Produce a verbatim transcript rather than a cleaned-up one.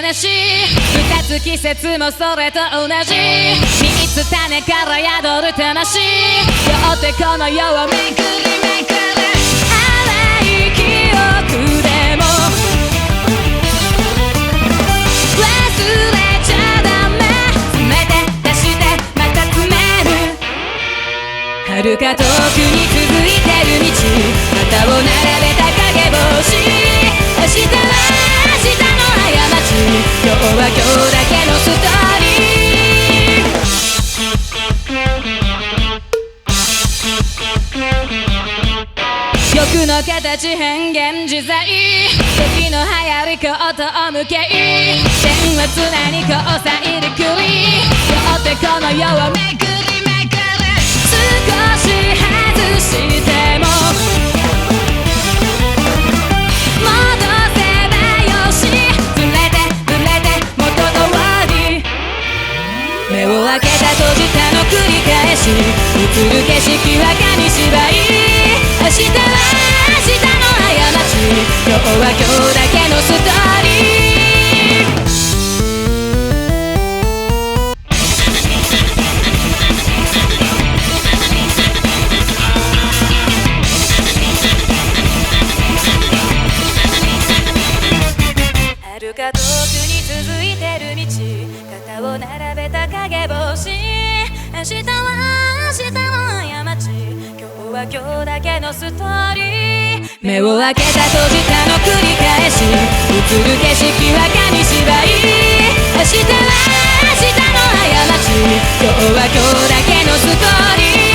話二つ季節もそれと同じ三つ種から宿る魂よってこの世をめくりめくる淡い記憶でも忘れちゃダメ詰めて出してまた詰める遥か遠くに続いてる道肩を並べた影星明日は明日の過ち今日は今日だけのストーリー欲の形変幻自在時の流行りコートを向け線は常に交際でくりよってこの世をめくりめくる少し外しても戻せばよしずれてずれて元通り目を開けた閉じたの繰り返し映る景色は紙芝居明日は明日の過ち今日は今日だけのストーリー遥か遠くに続いてる道肩を並べた影星明日は明日の過ち今日は今日だけのストーリー目を開けた閉じたの繰り返し映る景色は紙芝居明日は明日の過ち今日は今日だけのストーリー